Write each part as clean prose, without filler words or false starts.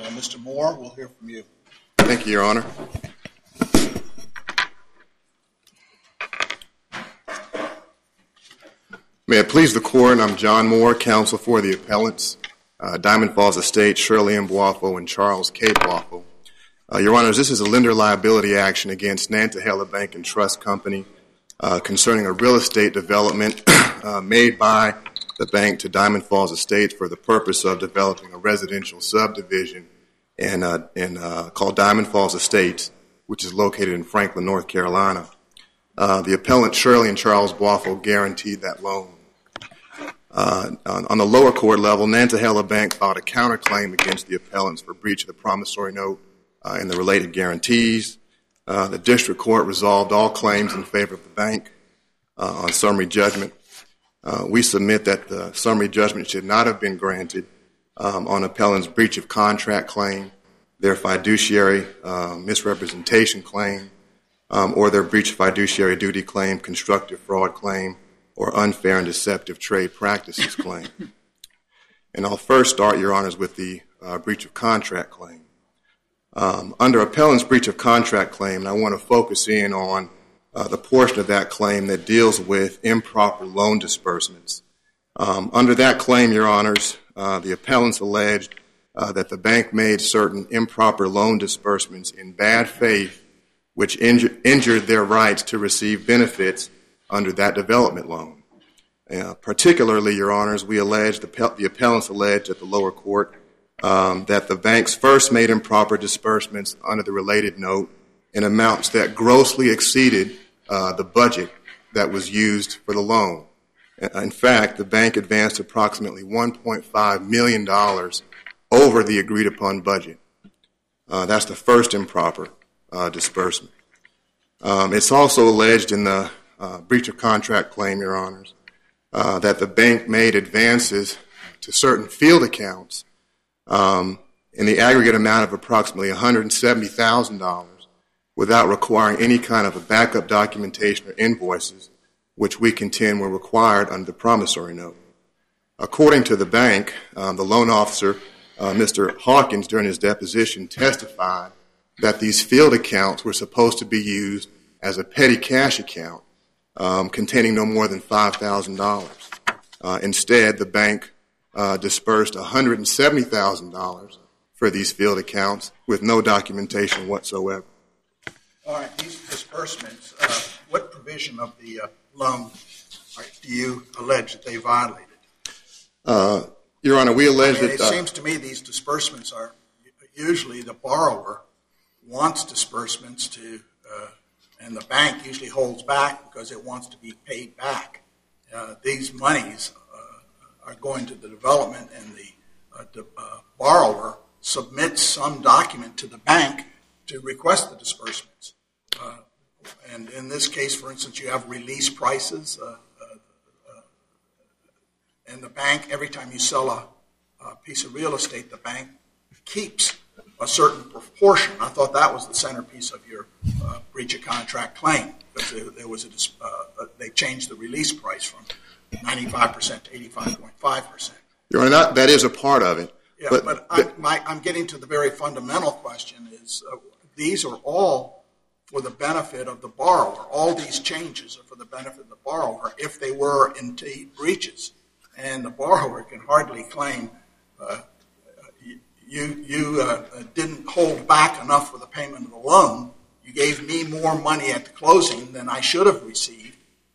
Mr. Moore, we'll hear from you. Thank you, Your Honor. May it please the Court, I'm John Moore, counsel for the appellants, Diamond Falls Estate, Shirley M. Boafo, and Charles K. Boafo. Your Honors, this is a lender liability action against Nantahala Bank and Trust Company concerning a real estate development made by the bank to Diamond Falls Estate for the purpose of developing a residential subdivision called Diamond Falls Estates, which is located in Franklin, North Carolina. The appellant, Shirley and Charles Boafo, guaranteed that loan. On the lower court level, Nantahala Bank filed a counterclaim against the appellants for breach of the promissory note and the related guarantees. The district court resolved all claims in favor of the bank on summary judgment. We submit that the summary judgment should not have been granted on appellant's breach of contract claim, their fiduciary misrepresentation claim, or their breach of fiduciary duty claim, constructive fraud claim, or unfair and deceptive trade practices claim. And I'll first start, Your Honors, with the breach of contract claim. Under appellant's breach of contract claim, and I want to focus in on the portion of that claim that deals with improper loan disbursements. Under that claim, Your Honors, the appellants alleged that the bank made certain improper loan disbursements in bad faith, which injured their rights to receive benefits under that development loan. Particularly, Your Honors, the appellants alleged at the lower court that the banks first made improper disbursements under the related note in amounts that grossly exceeded the budget that was used for the loan. In fact, the bank advanced approximately $1.5 million over the agreed upon budget. That's the first improper disbursement. It's also alleged in the breach of contract claim, Your Honors, that the bank made advances to certain field accounts in the aggregate amount of approximately $170,000 without requiring any kind of a backup documentation or invoices, which we contend were required under the promissory note. According to the bank, the loan officer, Mr. Hawkins, during his deposition testified that these field accounts were supposed to be used as a petty cash account containing no more than $5,000. Instead, the bank dispersed $170,000 for these field accounts with no documentation whatsoever. All right, these disbursements, what provision of the loan do you allege that they violated? Your Honor, we allege that... It seems to me these disbursements are usually the borrower wants disbursements to, and the bank usually holds back because it wants to be paid back. These monies are going to the development, and the borrower submits some document to the bank to request the disbursements. And in this case, for instance, you have release prices, and the bank, every time you sell a piece of real estate, the bank keeps a certain proportion. I thought that was the centerpiece of your breach of contract claim, because there was they changed the release price from 95% to 85.5%. Your Honor, that is a part of it. Yeah, but I'm getting to the very fundamental question is these are all for the benefit of the borrower. All these changes are for the benefit of the borrower if they were indeed breaches. And the borrower can hardly claim you didn't hold back enough for the payment of the loan. You gave me more money at the closing than I should have received.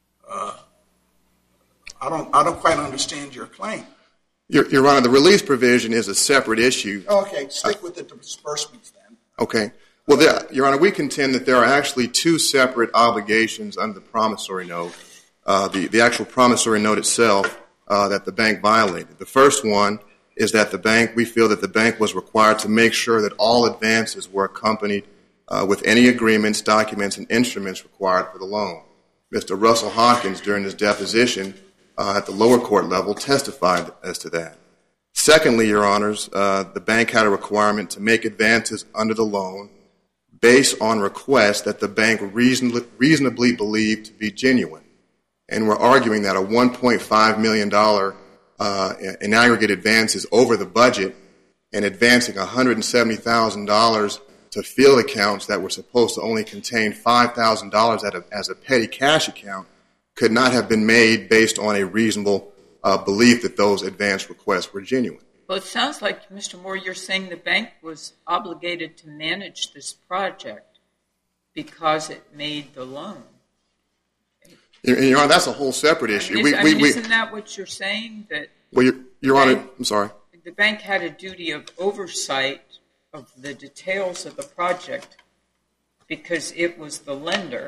I don't quite understand your claim. Your Honor, the release provision is a separate issue. Okay, stick with the disbursements then. Okay. Well, Your Honor, we contend that there are actually two separate obligations under the promissory note. The actual promissory note itself that the bank violated. The first one is that we feel that the bank was required to make sure that all advances were accompanied with any agreements, documents, and instruments required for the loan. Mr. Russell Hawkins, during his deposition at the lower court level, testified as to that. Secondly, Your Honors, the bank had a requirement to make advances under the loan based on requests that the bank reasonably believed to be genuine. And we're arguing that a $1.5 million in aggregate advances over the budget and advancing $170,000 to field accounts that were supposed to only contain $5,000 as a petty cash account could not have been made based on a reasonable belief that those advance requests were genuine. Well, it sounds like, Mr. Moore, you're saying the bank was obligated to manage this project because it made the loan. Your Honor, that's a whole separate issue. Isn't that what you're saying? That well, Your Honor, I'm sorry. The bank had a duty of oversight of the details of the project because it was the lender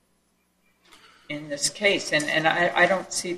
in this case, and I don't see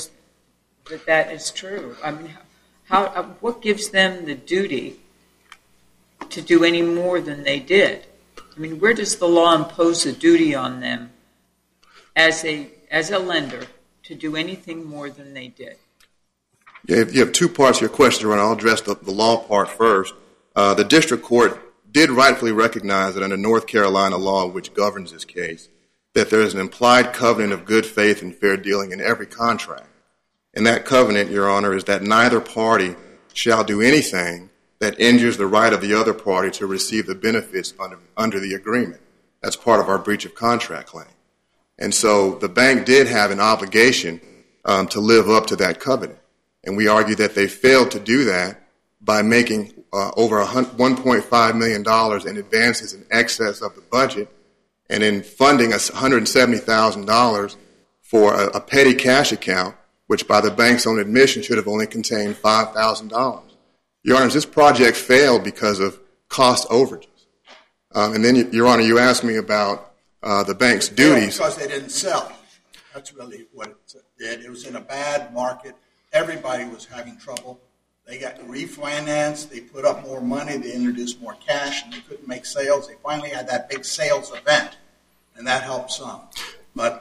that is true. I mean, what gives them the duty to do any more than they did? I mean, where does the law impose a duty on them as a lender to do anything more than they did? Yeah, you have two parts to your question, Your Honor. I'll address the law part first. The district court did rightfully recognize that under North Carolina law, which governs this case, that there is an implied covenant of good faith and fair dealing in every contract. And that covenant, Your Honor, is that neither party shall do anything that injures the right of the other party to receive the benefits under the agreement. That's part of our breach of contract claim. And so the bank did have an obligation to live up to that covenant. And we argue that they failed to do that by making over $1.5 million in advances in excess of the budget and in funding $170,000 for a petty cash account, which by the bank's own admission should have only contained $5,000. Your Honor, this project failed because of cost overages. And then, Your Honor, you asked me about the bank's duties. Because they didn't sell. That's really what it did. It was in a bad market. Everybody was having trouble. They got refinanced. They put up more money. They introduced more cash, and they couldn't make sales. They finally had that big sales event, and that helped some. But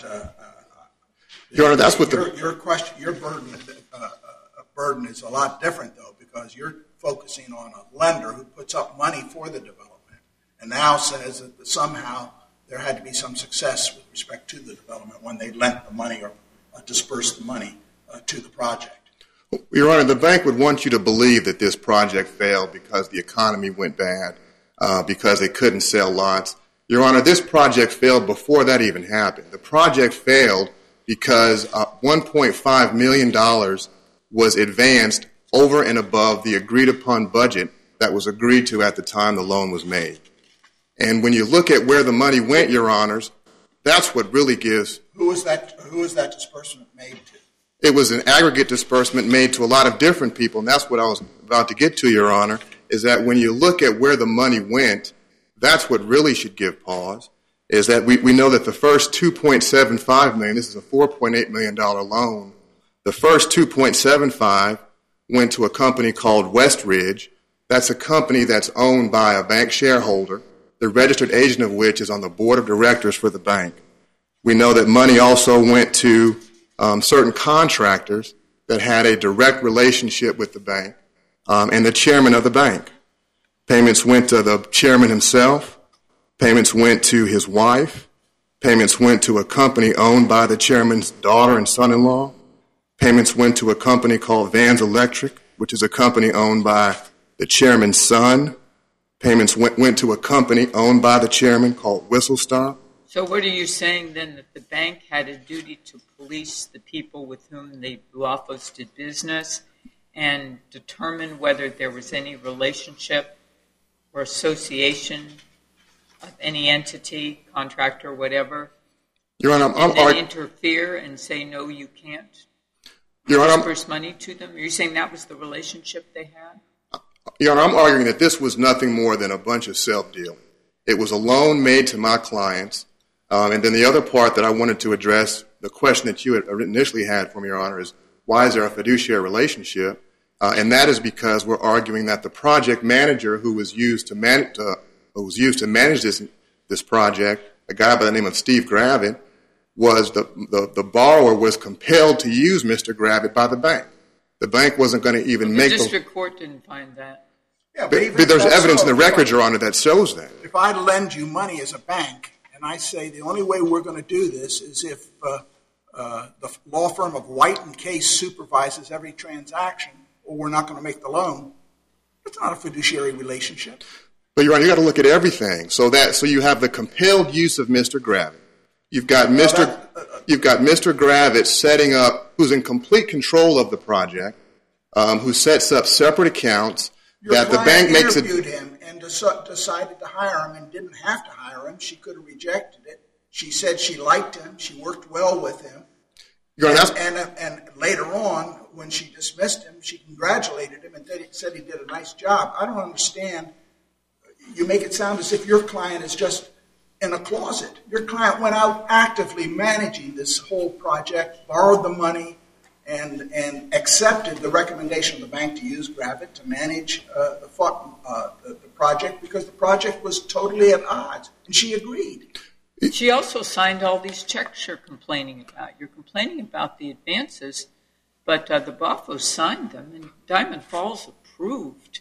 Your Honor, that's what your question, your burden is a lot different, though, because you're focusing on a lender who puts up money for the development and now says that somehow there had to be some success with respect to the development when they lent the money or dispersed the money to the project. Your Honor, the bank would want you to believe that this project failed because the economy went bad, because they couldn't sell lots. Your Honor, this project failed before that even happened. The project failed because $1.5 million was advanced over and above the agreed-upon budget that was agreed to at the time the loan was made. And when you look at where the money went, Your Honors, that's what really gives... Who was that disbursement made to? It was an aggregate disbursement made to a lot of different people, and that's what I was about to get to, Your Honor, is that when you look at where the money went, that's what really should give pause, is that we know that the first $2.75 million, this is a $4.8 million loan, the first $2.75 went to a company called Westridge. That's a company that's owned by a bank shareholder, the registered agent of which is on the board of directors for the bank. We know that money also went to certain contractors that had a direct relationship with the bank and the chairman of the bank. Payments went to the chairman himself. Payments went to his wife. Payments went to a company owned by the chairman's daughter and son-in-law. Payments went to a company called Vans Electric, which is a company owned by the chairman's son. Payments went to a company owned by the chairman called Whistle Stop. So what are you saying then, that the bank had a duty to police the people with whom the Buafos did business and determine whether there was any relationship or association of any entity, contractor, whatever, Your Honor, and then interfere and say, no, you can't disperse money to them? Are you saying that was the relationship they had? Your Honor, I'm arguing that this was nothing more than a bunch of self-dealing. It was a loan made to my clients. And then the other part that I wanted to address, the question that you had initially had for me, Your Honor, is why is there a fiduciary relationship? And that is because we're arguing that the project manager who was used to manage this project, a guy by the name of Steve Gravitt, was the borrower was compelled to use Mr. Gravitt by the bank. The bank wasn't going to even make the district court didn't find that. Yeah, but there's evidence in the record, Your Honor, that shows that. If I lend you money as a bank and I say the only way we're going to do this is if the law firm of White and Case supervises every transaction, or we're not going to make the loan, It's not a fiduciary relationship. But Your Honor, you got to look at everything. So you have the compelled use of Mr. Gravitt. You've got Mr. Gravitt setting up, who's in complete control of the project, who sets up separate accounts that the bank makes interviewed him and decided to hire him and didn't have to hire him. She could have rejected it. She said she liked him. She worked well with him. And later on, when she dismissed him, she congratulated him and said he did a nice job. I don't understand. You make it sound as if your client is just in a closet. Your client went out actively managing this whole project, borrowed the money, and accepted the recommendation of the bank to use Gravitt to manage the project because the project was totally at odds, and she agreed. She also signed all these checks you're complaining about. You're complaining about the advances, but the Boffos signed them, and Diamond Falls approved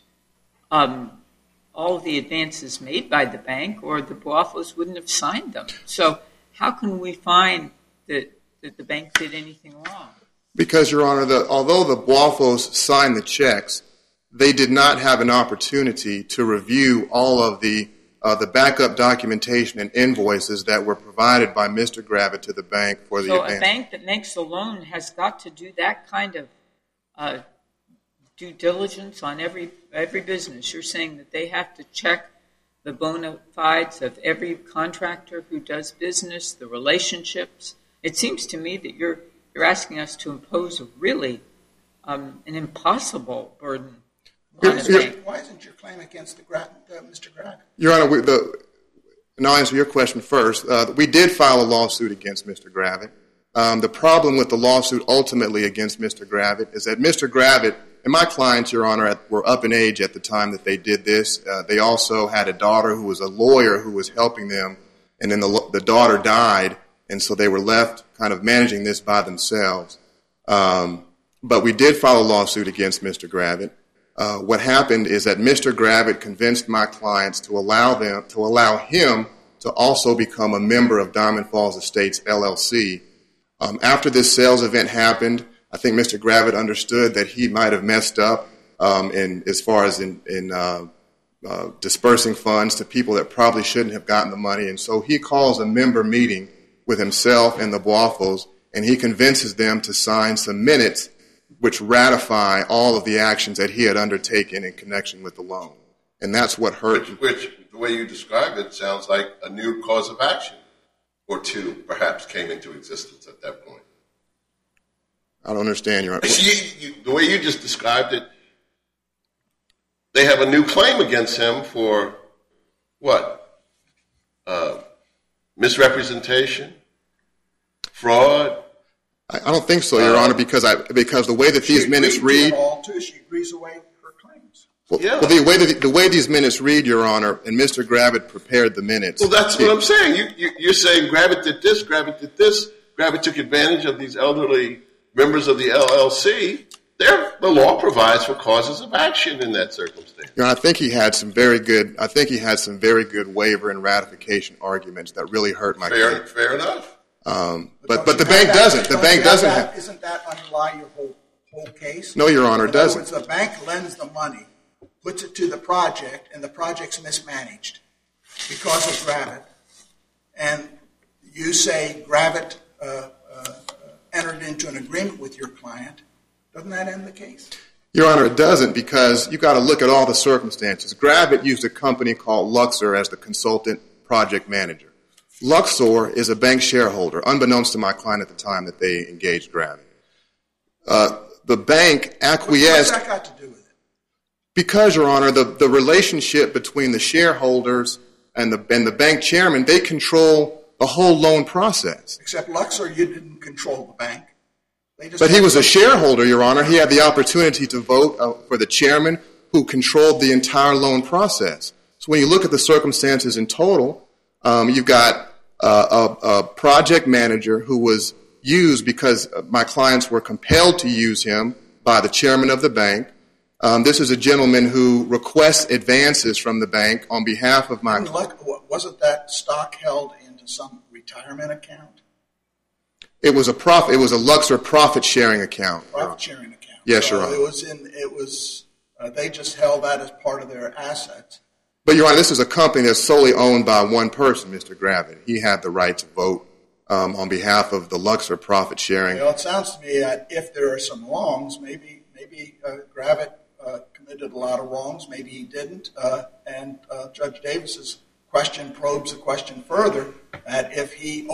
all of the advances made by the bank, or the Boffos wouldn't have signed them. So how can we find that the bank did anything wrong? Because, Your Honor, although the Boffos signed the checks, they did not have an opportunity to review all of the backup documentation and invoices that were provided by Mr. Gravitt to the bank for the advance. So a bank that makes a loan has got to do that kind of due diligence on every business. You're saying that they have to check the bona fides of every contractor who does business, the relationships. It seems to me that you're asking us to impose a really an impossible burden on a bank. Why isn't your claim against Mr. Gravitt? Your Honor, and I'll answer your question first. We did file a lawsuit against Mr. Gravitt. The problem with the lawsuit ultimately against Mr. Gravitt is that Mr. Gravitt and my clients, Your Honor, were up in age at the time that they did this. They also had a daughter who was a lawyer who was helping them, and then the daughter died, and so they were left kind of managing this by themselves. But we did file a lawsuit against Mr. Gravitt. What happened is that Mr. Gravitt convinced my clients to allow him to also become a member of Diamond Falls Estates, LLC. After this sales event happened, I think Mr. Gravitt understood that he might have messed up as far as in dispersing funds to people that probably shouldn't have gotten the money. And so he calls a member meeting with himself and the Boffos, and he convinces them to sign some minutes which ratify all of the actions that he had undertaken in connection with the loan. And that's what hurt. Which the way you describe it, sounds like a new cause of action or two perhaps came into existence at that point. I don't understand, Your Honor. The way you just described it, they have a new claim against him for what? Misrepresentation? Fraud? I don't think so, Your Honor, because the way that these minutes read. She agrees away her claims. Well, the way these minutes read, Your Honor, and Mr. Gravitt prepared the minutes. Well, that's what I'm saying. You're saying Gravitt did this, Gravitt did this, Gravitt took advantage of these elderly members of the LLC. The law provides for causes of action in that circumstance. You know, I think he had some very good waiver and ratification arguments that really hurt my client. Fair enough. But the bank doesn't. The bank doesn't have. Isn't that underlie your whole case? No, Your Honor, it doesn't. In other words, the bank lends the money, puts it to the project, and the project's mismanaged because of Gravitt. And you say Gravitt entered into an agreement with your client. Doesn't that end the case? Your Honor, it doesn't, because you've got to look at all the circumstances. Gravitt used a company called Luxor as the consultant project manager. Luxor is a bank shareholder, unbeknownst to my client at the time that they engaged Gravitt. The bank acquiesced. What's that got to do with it? Because, Your Honor, the relationship between the shareholders and the bank chairman, they control the whole loan process. Except Luxor, you didn't control the bank. But he was a shareholder, Your Honor. He had the opportunity to vote for the chairman who controlled the entire loan process. So when you look at the circumstances in total, you've got a project manager who was used because my clients were compelled to use him by the chairman of the bank. This is a gentleman who requests advances from the bank on behalf of my client. Wasn't that stock held into some retirement account? It was a Luxor profit sharing account. Profit sharing account. Yes, Your Honor. It was They just held that as part of their assets. But, Your Honor, this is a company that's solely owned by one person, Mr. Gravitt. He had the right to vote on behalf of the Luxor profit sharing. Well, it sounds to me that if there are some wrongs, maybe Gravitt committed a lot of wrongs, maybe he didn't, and Judge Davis's question probes the question further, that if he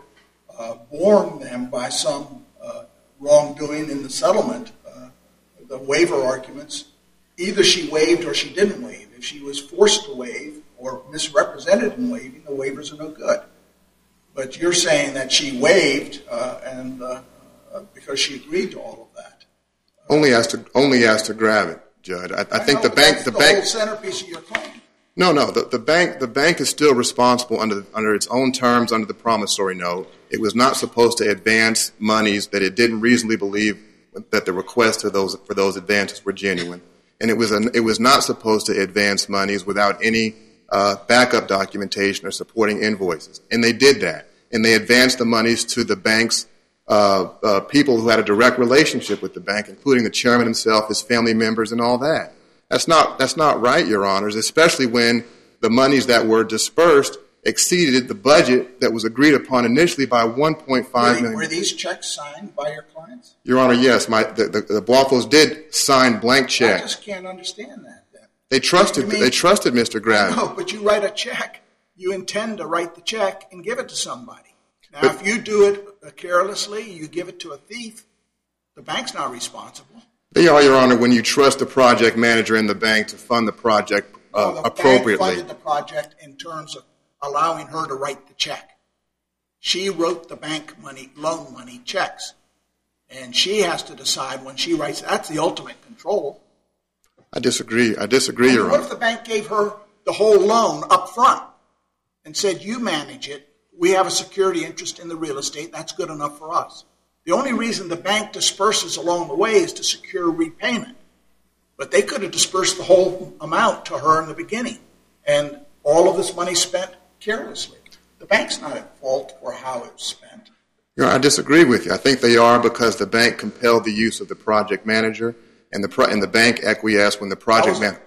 overborne them by some wrongdoing in the settlement, the waiver arguments, either she waived or she didn't waive. If she was forced to waive or misrepresented in waiving, the waivers are no good. But you're saying that she waived and because she agreed to all of that. Only as to Gravitt, Judge. I think the bank. The whole centerpiece of your claim. No. The bank is still responsible under its own terms under the promissory note. It was not supposed to advance monies that it didn't reasonably believe that the requests for those advances were genuine, and it was not supposed to advance monies without any backup documentation or supporting invoices, and they did that, and they advanced the monies to the bank's people who had a direct relationship with the bank, including the chairman himself, his family members, and all that. That's not right, Your Honors, especially when the monies that were dispersed exceeded the budget that was agreed upon initially by $1.5 million. Were these checks signed by your clients? Your Honor, yes. The Boffos did sign blank checks. I just can't understand that. Then. They trusted Mr. Gravitt. No, but you write a check. You intend to write the check and give it to somebody. Now, if you do it carelessly, you give it to a thief, the bank's not responsible. They are, Your Honor, when you trust the project manager in the bank to fund the project appropriately. The bank funded the project in terms of allowing her to write the check. She wrote the bank loan money checks, and she has to decide when she writes. That's the ultimate control. I disagree, Your Honor. What if the bank gave her the whole loan up front and said, you manage it, we have a security interest in the real estate, that's good enough for us. The only reason the bank disperses along the way is to secure repayment. But they could have dispersed the whole amount to her in the beginning, and all of this money spent carelessly. The bank's not at fault for how it was spent. Your Honor, I disagree with you. I think they are because the bank compelled the use of the project manager, and the bank acquiesced when the project manager.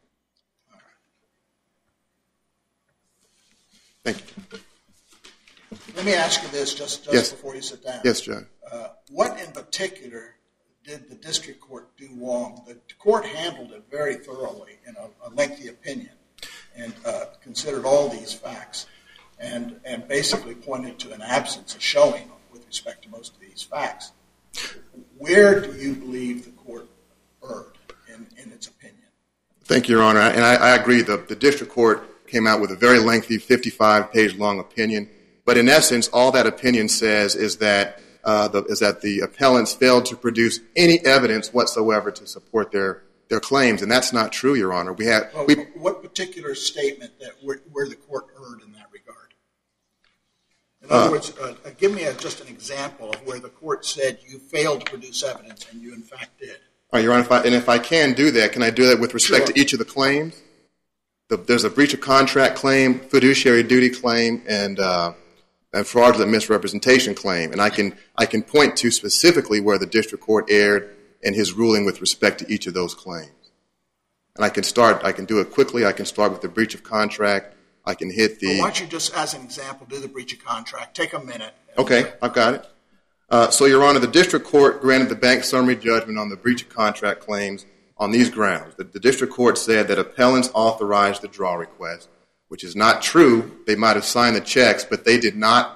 Thank you. Let me ask you this just yes. Before you sit down. Yes, Judge. What in particular did the district court do wrong? The court handled it very thoroughly in a lengthy opinion and considered all these facts and basically pointed to an absence of showing with respect to most of these facts. Where do you believe the court erred in its opinion? Thank you, Your Honor. And I agree. The district court came out with a very lengthy 55-page long opinion. But in essence, all that opinion says is that the appellants failed to produce any evidence whatsoever to support their claims, and that's not true, Your Honor. What particular statement where the court erred in that regard? In other words, give me just an example of where the court said you failed to produce evidence and you in fact did. All right, Your Honor, if I can do that, can I do that with respect to each of the claims? There's a breach of contract claim, fiduciary duty claim, and fraudulent misrepresentation claim, and I can point to specifically where the district court erred in his ruling with respect to each of those claims. And I can do it quickly. I can start with the breach of contract. I can hit the. Well, why don't you just, as an example, do the breach of contract? Take a minute. Okay, I've got it. So, Your Honor, the district court granted the bank summary judgment on the breach of contract claims on these grounds. The district court said that appellants authorized the draw request, which is not true. They might have signed the checks, but they did not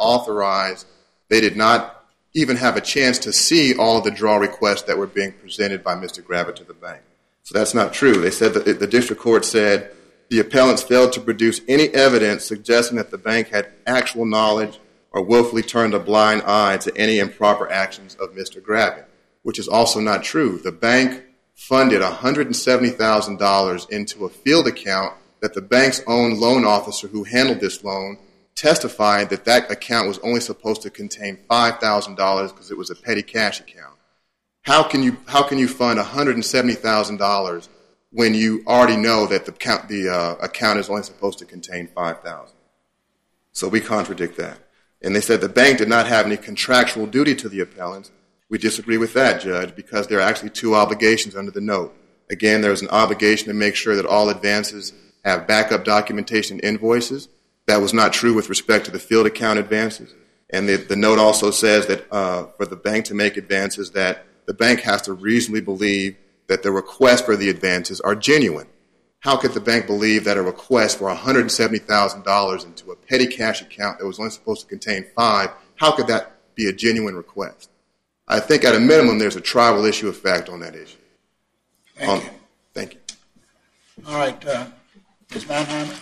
even have a chance to see all of the draw requests that were being presented by Mr. Gravitt to the bank. So that's not true. They said that the district court said the appellants failed to produce any evidence suggesting that the bank had actual knowledge or willfully turned a blind eye to any improper actions of Mr. Gravitt, which is also not true. The bank funded $170,000 into a field account that the bank's own loan officer who handled this loan testified that account was only supposed to contain $5,000 because it was a petty cash account. How can you fund $170,000 when you already know that the account is only supposed to contain $5,000? So we contradict that. And they said the bank did not have any contractual duty to the appellants. We disagree with that, Judge, because there are actually two obligations under the note. Again, there's an obligation to make sure that all advances have backup documentation invoices. That was not true with respect to the field account advances. And the note also says that for the bank to make advances, that the bank has to reasonably believe that the requests for the advances are genuine. How could the bank believe that a request for $170,000 into a petty cash account that was only supposed to contain $5, how could that be a genuine request? I think at a minimum there's a tribal issue effect on that issue. Thank you. Thank you. All right, Ms. Mannheimer.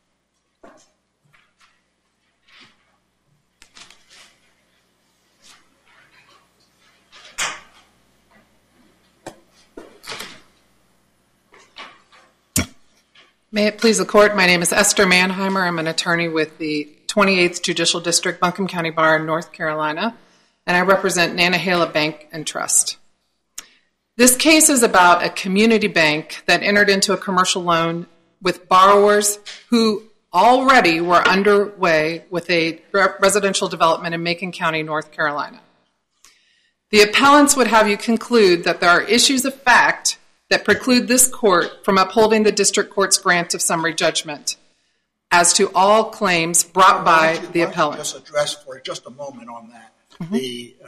May it please the Court, my name is Esther Mannheimer. I'm an attorney with the 28th Judicial District, Buncombe County Bar in North Carolina, and I represent Nantahala Bank and Trust. This case is about a community bank that entered into a commercial loan with borrowers who already were underway with a residential development in Macon County, North Carolina. The appellants would have you conclude that there are issues of fact that preclude this court from upholding the district court's grant of summary judgment as to all claims brought by the appellant. Just address for just a moment on that the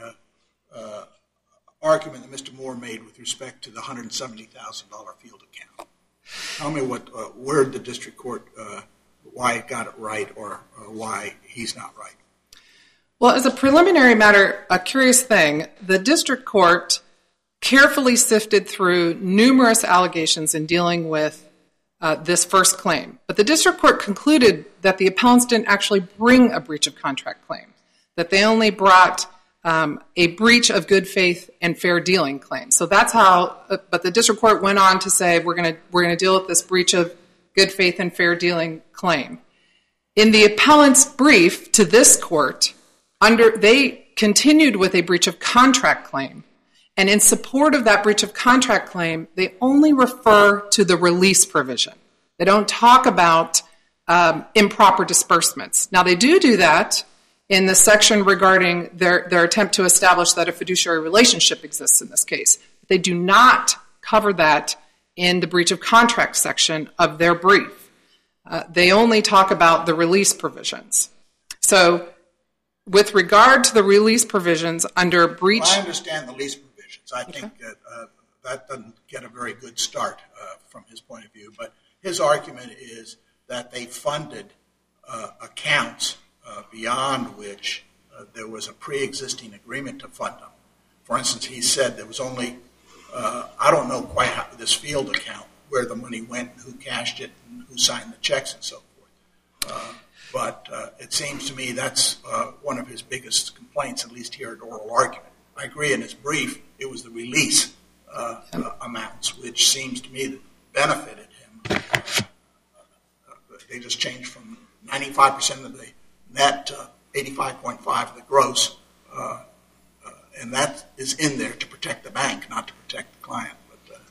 argument that Mr. Moore made with respect to the $170,000 field account. Tell me where the district court, why it got it right or why he's not right. Well, as a preliminary matter, a curious thing, the district court carefully sifted through numerous allegations in dealing with this first claim. But the district court concluded that the appellants didn't actually bring a breach of contract claim, that they only brought a breach of good faith and fair dealing claim. So that's how, but the district court went on to say we're going to deal with this breach of good faith and fair dealing claim. In the appellant's brief to this court, they continued with a breach of contract claim. And in support of that breach of contract claim, they only refer to the release provision. They don't talk about improper disbursements. Now, they do that in the section regarding their attempt to establish that a fiduciary relationship exists in this case. They do not cover that in the breach of contract section of their brief. They only talk about the release provisions. So with regard to the release provisions under breach... Well, I understand the lease provisions. I think that doesn't get a very good start from his point of view. But his argument is that they funded accounts beyond which there was a pre-existing agreement to fund them. For instance, he said there was only, I don't know quite how this field account, where the money went, who cashed it, and who signed the checks and so forth. But it seems to me that's one of his biggest complaints, at least here at oral argument. I agree in his brief, it was the release amounts, which seems to me that benefited him. They just changed from 95% of the net to 85.5% of the gross. And that is in there to protect the bank, not to protect the client, but the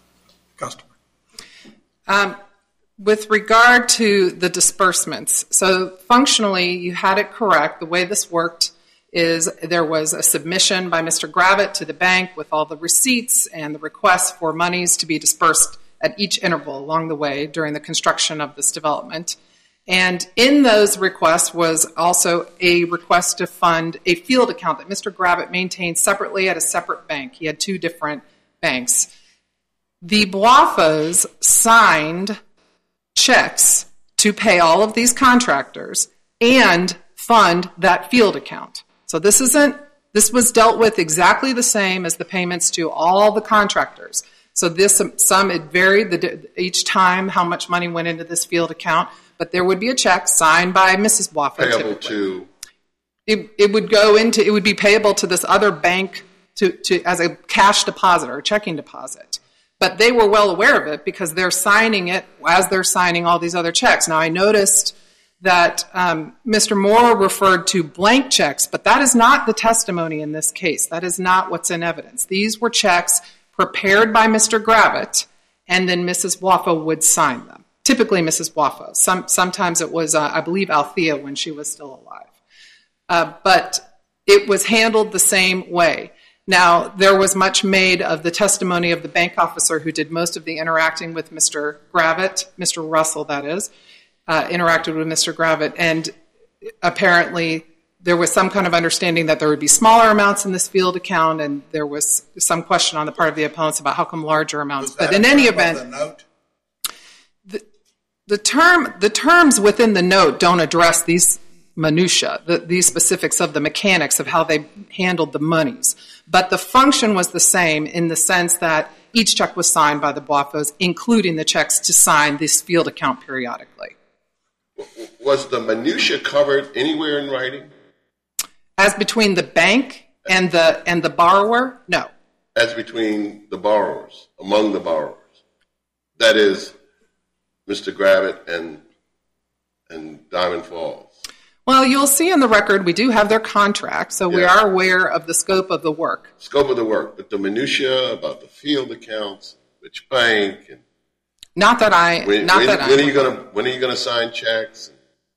customer. With regard to the disbursements, so functionally you had it correct. The way this worked is there was a submission by Mr. Gravitt to the bank with all the receipts and the requests for monies to be dispersed at each interval along the way during the construction of this development. And in those requests was also a request to fund a field account that Mr. Gravitt maintained separately at a separate bank. He had two different banks. The Boafos signed checks to pay all of these contractors and fund that field account. So this was dealt with exactly the same as the payments to all the contractors. So this sum, it varied each time how much money went into this field account, but there would be a check signed by Mrs. Boafo. Payable to? It would be payable to this other bank to as a cash deposit or a checking deposit. But they were well aware of it because they're signing it as they're signing all these other checks. Now, I noticed that Mr. Moore referred to blank checks, but that is not the testimony in this case. That is not what's in evidence. These were checks prepared by Mr. Gravitt, and then Mrs. Boafo would sign them. Typically Mrs. Boafo. Sometimes it was, I believe, Althea when she was still alive. But it was handled the same way. Now, there was much made of the testimony of the bank officer who did most of the interacting with Mr. Gravitt, Mr. Russell, that is, interacted with Mr. Gravitt, and apparently there was some kind of understanding that there would be smaller amounts in this field account, and there was some question on the part of the opponents about how come larger amounts. But in any event, the terms within the note don't address these minutia, these specifics of the mechanics of how they handled the monies. But the function was the same in the sense that each check was signed by the Boifos, including the checks to sign this field account periodically. Was the minutia covered anywhere in writing? As between the bank and the borrower, no. As between the borrowers, among the borrowers. That is, Mr. Gravitt and Diamond Falls. Well, you'll see in the record we do have their contract, so we are aware of the scope of the work. Scope of the work, but the minutia about the field accounts, which bank, and when are you going to sign checks?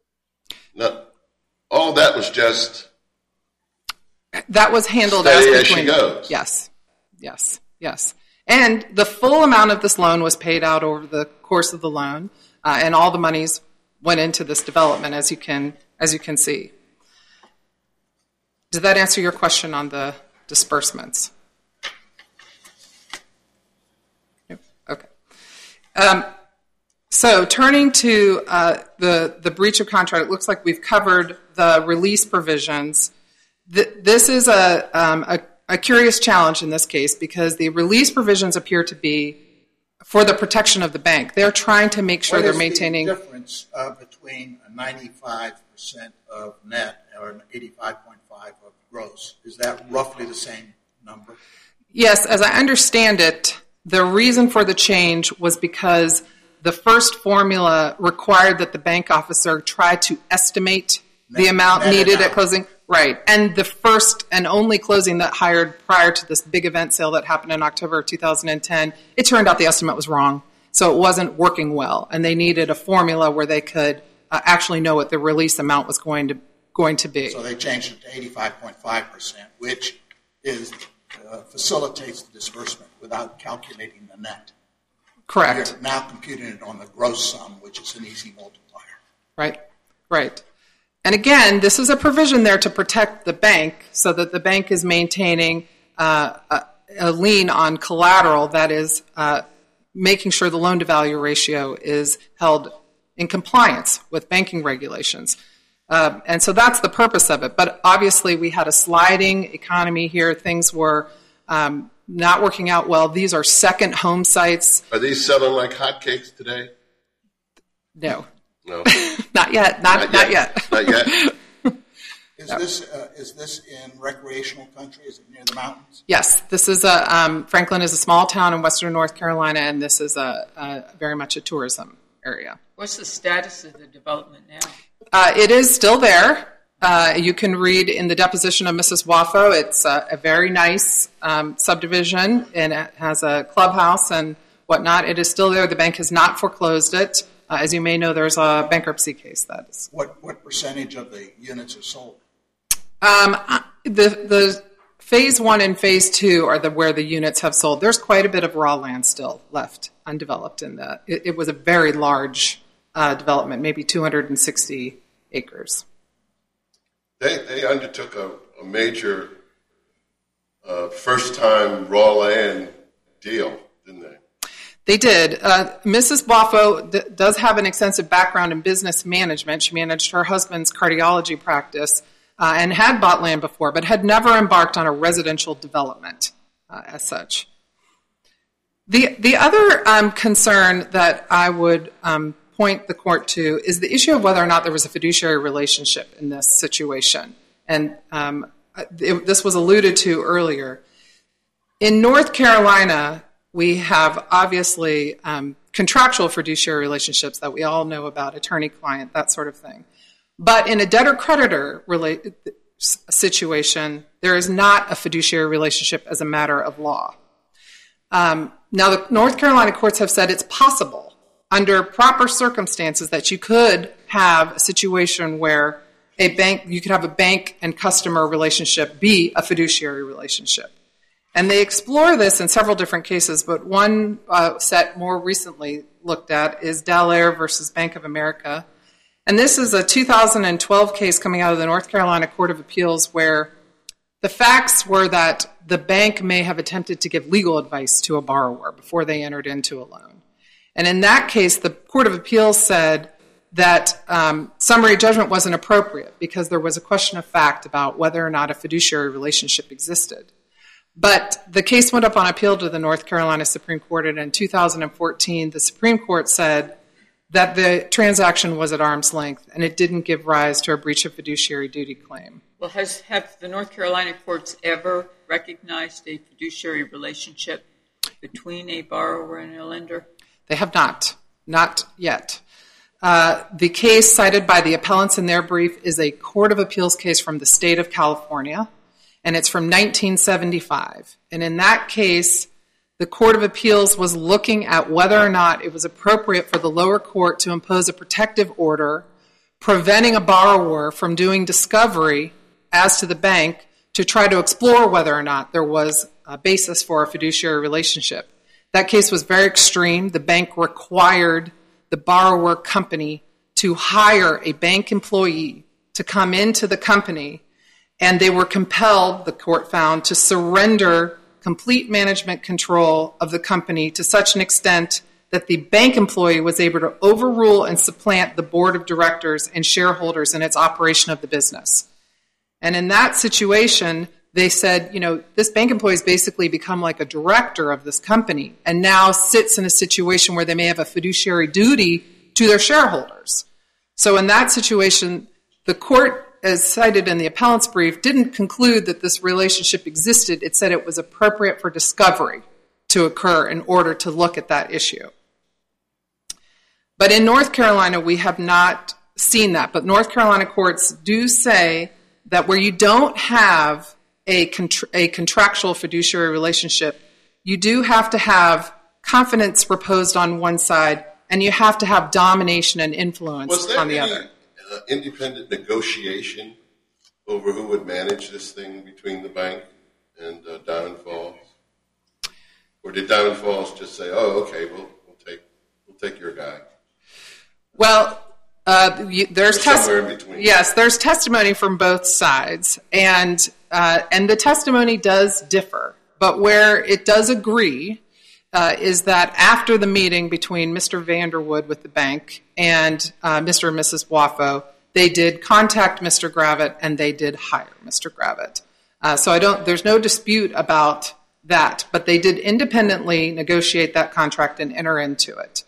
All that was just that was handled as she goes. Yes. And the full amount of this loan was paid out over the course of the loan, and all the monies went into this development, as you can see. Did that answer your question on the disbursements? Okay. So turning to the breach of contract, it looks like we've covered the release provisions. This is a curious challenge in this case because the release provisions appear to be for the protection of the bank. They're trying to make sure they're maintaining. What is the difference between a 95% of net or an 85.5% of gross? Is that roughly the same number? Yes, as I understand it, the reason for the change was because the first formula required that the bank officer try to estimate the amount needed at closing. Right, and the first and only closing that hired prior to this big event sale that happened in October of 2010, it turned out the estimate was wrong, so it wasn't working well, and they needed a formula where they could actually know what the release amount was going to be. So they changed it to 85.5%, which facilitates the disbursement without calculating the net. Correct. You're now computing it on the gross sum, which is an easy multiplier. Right. And again, this is a provision there to protect the bank so that the bank is maintaining a lien on collateral that is making sure the loan-to-value ratio is held in compliance with banking regulations. And so that's the purpose of it. But obviously, we had a sliding economy here. Things were not working out well. These are second home sites. Are these selling like hotcakes today? No. No. Not yet. Not yet. Not yet. Is this in recreational country? Is it near the mountains? Yes. This is Franklin is a small town in western North Carolina, and this is very much a tourism area. What's the status of the development now? It is still there. You can read in the deposition of Mrs. Waffo. It's a very nice subdivision, and it has a clubhouse and whatnot. It is still there. The bank has not foreclosed it. As you may know, there's a bankruptcy case that is. What percentage of the units are sold? The phase 1 and phase 2 are where the units have sold. There's quite a bit of raw land still left undeveloped in that. It was a very large development, maybe 260 acres. They undertook a major first-time raw land deal, didn't they? They did. Mrs. Waffo does have an extensive background in business management. She managed her husband's cardiology practice and had bought land before, but had never embarked on a residential development as such. The other concern that I would point the court to is the issue of whether or not there was a fiduciary relationship in this situation. And this was alluded to earlier. In North Carolina, we have obviously contractual fiduciary relationships that we all know about, attorney-client, that sort of thing. But in a debtor-creditor situation, there is not a fiduciary relationship as a matter of law. Now, the North Carolina courts have said it's possible under proper circumstances that you could have a situation where you could have a bank and customer relationship be a fiduciary relationship. And they explore this in several different cases, but one set more recently looked at is Dallaire versus Bank of America. And this is a 2012 case coming out of the North Carolina Court of Appeals where the facts were that the bank may have attempted to give legal advice to a borrower before they entered into a loan. And in that case, the Court of Appeals said that summary judgment wasn't appropriate because there was a question of fact about whether or not a fiduciary relationship existed. But the case went up on appeal to the North Carolina Supreme Court, and in 2014, the Supreme Court said that the transaction was at arm's length, and it didn't give rise to a breach of fiduciary duty claim. Well, have the North Carolina courts ever recognized a fiduciary relationship between a borrower and a lender? They have not yet. The case cited by the appellants in their brief is a Court of Appeals case from the state of California, and it's from 1975. And in that case, the Court of Appeals was looking at whether or not it was appropriate for the lower court to impose a protective order preventing a borrower from doing discovery as to the bank to try to explore whether or not there was a basis for a fiduciary relationship. That case was very extreme. The bank required the borrower company to hire a bank employee to come into the company, and they were compelled, the court found, to surrender complete management control of the company to such an extent that the bank employee was able to overrule and supplant the board of directors and shareholders in its operation of the business. And in that situation, they said, this bank employee has basically become like a director of this company and now sits in a situation where they may have a fiduciary duty to their shareholders. So in that situation, the court, as cited in the appellant's brief, didn't conclude that this relationship existed. It said it was appropriate for discovery to occur in order to look at that issue. But in North Carolina, we have not seen that. But North Carolina courts do say that where you don't have a contractual fiduciary relationship, you do have to have confidence reposed on one side, and you have to have domination and influence on the other. Independent negotiation over who would manage this thing between the bank and Diamond Falls? Or did Diamond Falls just say, "Oh, okay, we'll take your guy"? Well, there's somewhere in between. Yes, there's testimony from both sides, and the testimony does differ. But where it does agree is that after the meeting between Mr. Vanderwood with the bank and Mr. and Mrs. Waffo, they did contact Mr. Gravitt and they did hire Mr. Gravitt. So there's no dispute about that, but they did independently negotiate that contract and enter into it.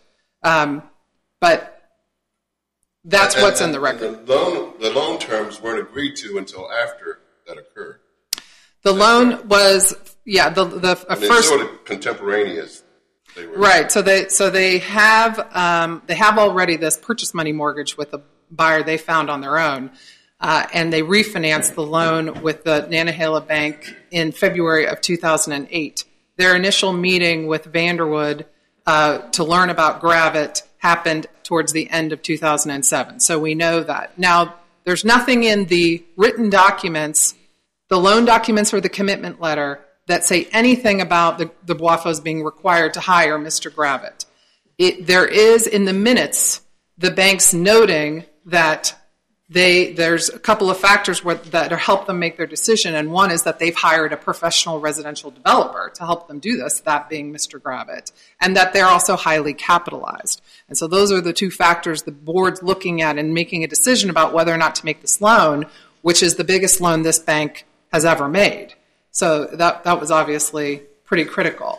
But that's what's in the record. The loan terms weren't agreed to until after that occurred. The loan was, the first sort of contemporaneous. Right. So they have already this purchase money mortgage with a buyer they found on their own, and they refinanced the loan with the Nantahala Bank in February of 2008. Their initial meeting with Vanderwood to learn about Gravitt happened towards the end of 2007. So we know that. Now, there's nothing in the written documents, the loan documents or the commitment letter, that say anything about the Waffos being required to hire Mr. Gravitt. There is in the minutes the banks noting that there's a couple of factors that help them make their decision, and one is that they've hired a professional residential developer to help them do this, that being Mr. Gravitt, and that they're also highly capitalized. And so those are the two factors the board's looking at and making a decision about whether or not to make this loan, which is the biggest loan this bank has ever made. So that was obviously pretty critical.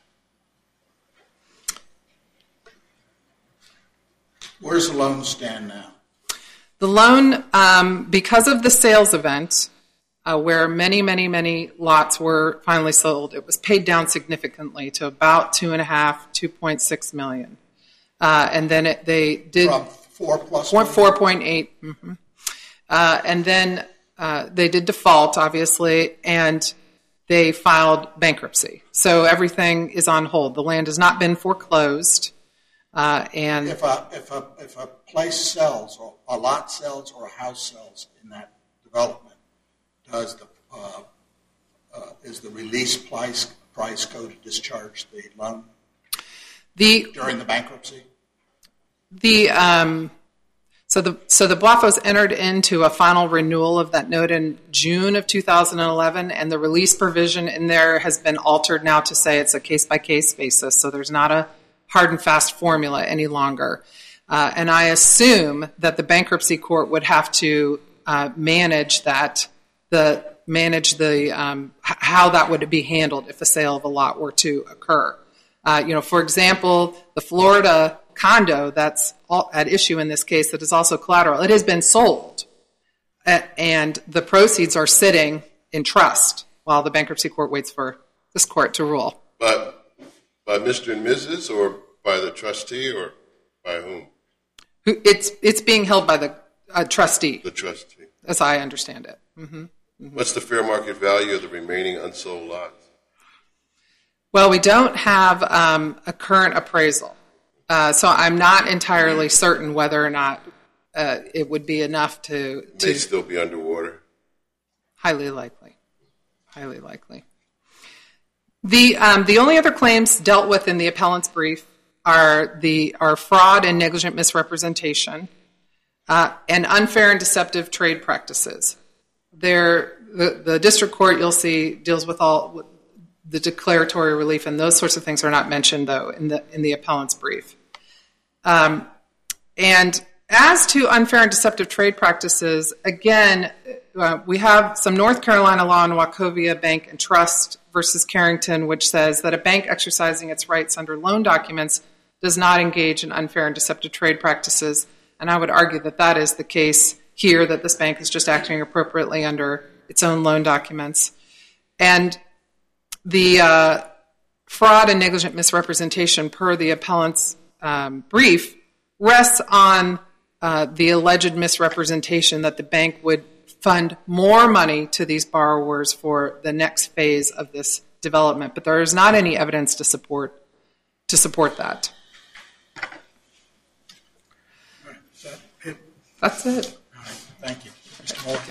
Where does the loan stand now? The loan, because of the sales event, where many, many, many lots were finally sold, it was paid down significantly to about $2.6 million. And then they did From 4 plus 4.8. Mm-hmm. And then they did default, obviously, and they filed bankruptcy. So everything is on hold. The land has not been foreclosed. And if a place sells, or a lot sells, or a house sells in that development, does the is the release price go to discharge the loan during the bankruptcy? So the Boifos entered into a final renewal of that note in June of 2011, and the release provision in there has been altered now to say it's a case-by-case basis, so there's not a hard and fast formula any longer. And I assume that the bankruptcy court would have to manage how that would be handled if a sale of a lot were to occur. For example, the Florida condo that's at issue in this case that is also collateral, it has been sold, and the proceeds are sitting in trust while the bankruptcy court waits for this court to rule. But by Mr. and Mrs. or by the trustee or by whom? It's being held by the trustee. The trustee. As I understand it. Mm-hmm. Mm-hmm. What's the fair market value of the remaining unsold lots? Well, we don't have a current appraisal. So I'm not entirely certain whether or not it would be enough to... It may still be underwater. Highly likely. Highly likely. The only other claims dealt with in the appellant's brief are fraud and negligent misrepresentation and unfair and deceptive trade practices. The district court, you'll see, deals with all the declaratory relief, and those sorts of things are not mentioned, though, in the appellant's brief. And as to unfair and deceptive trade practices, again, we have some North Carolina law in Wachovia Bank and Trust versus Carrington, which says that a bank exercising its rights under loan documents does not engage in unfair and deceptive trade practices. And I would argue that that is the case here, that this bank is just acting appropriately under its own loan documents. And the fraud and negligent misrepresentation per the appellant's brief rests on the alleged misrepresentation that the bank would fund more money to these borrowers for the next phase of this development. But there is not any evidence to support that. All right. Is that it? That's it. All right. Thank you. Mr. Morgan.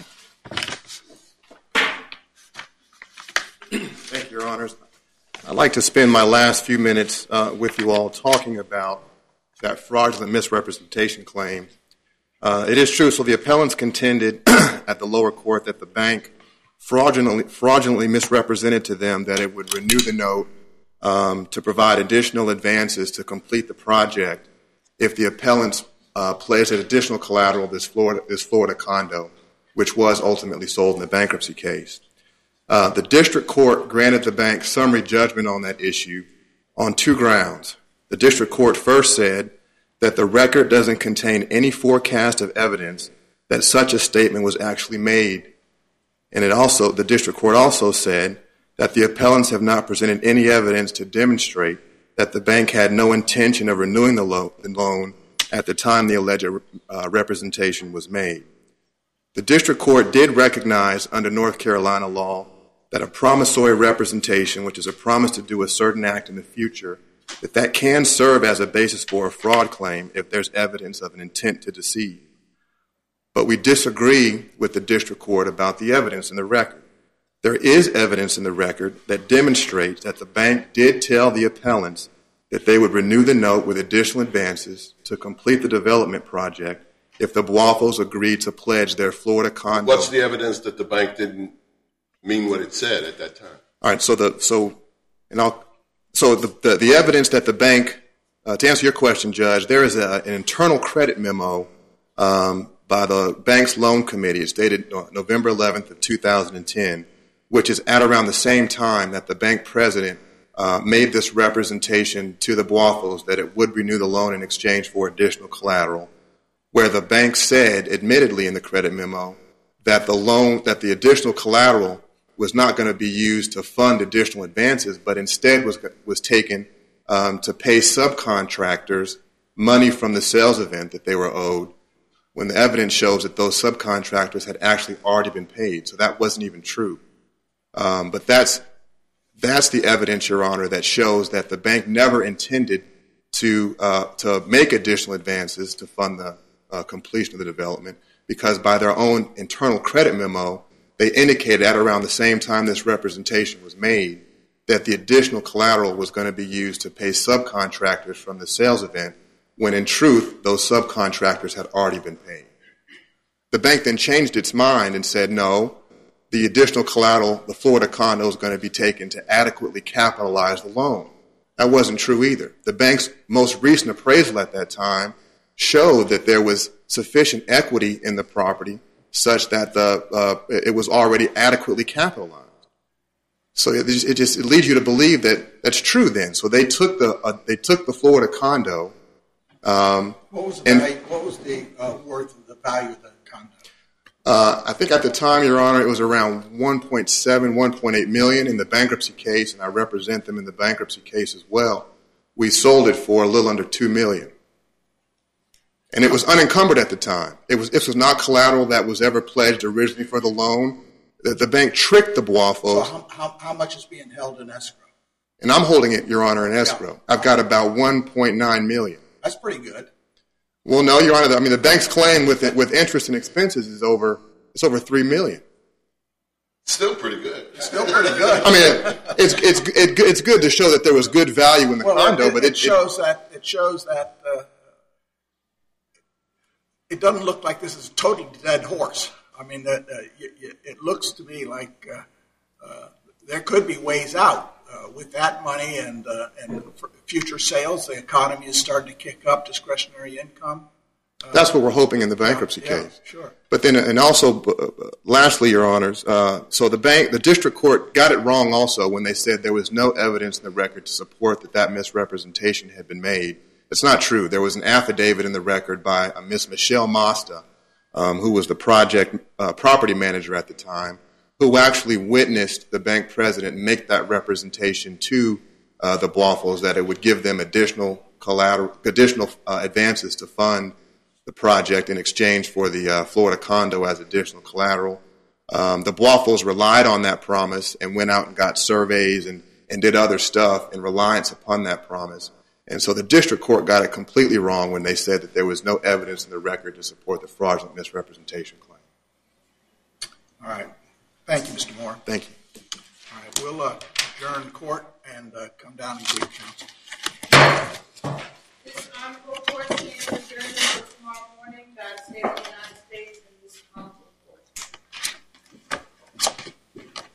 Thank you, Your Honors. I'd like to spend my last few minutes with you all talking about that fraudulent misrepresentation claim. It is true. So the appellants contended at the lower court that the bank fraudulently misrepresented to them that it would renew the note to provide additional advances to complete the project if the appellants pledged an additional collateral, this Florida condo, which was ultimately sold in the bankruptcy case. The district court granted the bank summary judgment on that issue on two grounds. The district court first said that the record doesn't contain any forecast of evidence that such a statement was actually made. And the district court also said that the appellants have not presented any evidence to demonstrate that the bank had no intention of renewing the loan at the time the alleged representation was made. The district court did recognize under North Carolina law that a promissory representation, which is a promise to do a certain act in the future, that can serve as a basis for a fraud claim if there's evidence of an intent to deceive. But we disagree with the district court about the evidence in the record. There is evidence in the record that demonstrates that the bank did tell the appellants that they would renew the note with additional advances to complete the development project if the Boifos agreed to pledge their Florida condo. What's the evidence that the bank didn't mean what it said at that time? All right, so the evidence that the bank, to answer your question, Judge, there is an internal credit memo by the bank's loan committee. It's dated November 11th of 2010, which is at around the same time that the bank president made this representation to the Boifos that it would renew the loan in exchange for additional collateral, where the bank said, admittedly in the credit memo, that the additional collateral was not going to be used to fund additional advances, but instead was taken to pay subcontractors money from the sales event that they were owed, when the evidence shows that those subcontractors had actually already been paid. So that wasn't even true. But that's the evidence, Your Honor, that shows that the bank never intended to make additional advances to fund the completion of the development, because by their own internal credit memo, they indicated at around the same time this representation was made that the additional collateral was going to be used to pay subcontractors from the sales event, when in truth, those subcontractors had already been paid. The bank then changed its mind and said, no, the additional collateral, the Florida condo, is going to be taken to adequately capitalize the loan. That wasn't true either. The bank's most recent appraisal at that time showed that there was sufficient equity in the property such that it was already adequately capitalized. So it leads you to believe that that's true then. So they took the Florida condo. What was the worth of the value of the condo? I think at the time, Your Honor, it was around $1.7, $1.8 million in the bankruptcy case, and I represent them in the bankruptcy case as well. We sold it for a little under $2 million. And it was unencumbered at the time. This was not collateral that was ever pledged originally for the loan. The bank tricked the Boiffos. So how much is being held in escrow? And I'm holding it, Your Honor, in escrow. Yeah. I've got about $1.9 million. That's pretty good. Well, no, Your Honor. I mean, the bank's claim with interest and expenses is over $3 million. Still pretty good. Still pretty good. I mean, it's good to show that there was good value in the condo, but it shows that it doesn't look like this is a totally dead horse. I mean, it looks to me like there could be ways out with that money and future sales. The economy is starting to kick up, discretionary income. That's what we're hoping in the bankruptcy case. Sure. But then, and also, lastly, Your Honors, so the district court got it wrong also when they said there was no evidence in the record to support that misrepresentation had been made. It's not true. There was an affidavit in the record by Miss Michelle Masta, who was the project property manager at the time, who actually witnessed the bank president make that representation to the Boiffos that it would give them additional advances to fund the project in exchange for the Florida condo as additional collateral. The Boiffos relied on that promise and went out and got surveys and did other stuff in reliance upon that promise. And so the district court got it completely wrong when they said that there was no evidence in the record to support the fraudulent misrepresentation claim. All right. Thank you, Mr. Moore. Thank you. All right. We'll adjourn court and come down and greet counsel.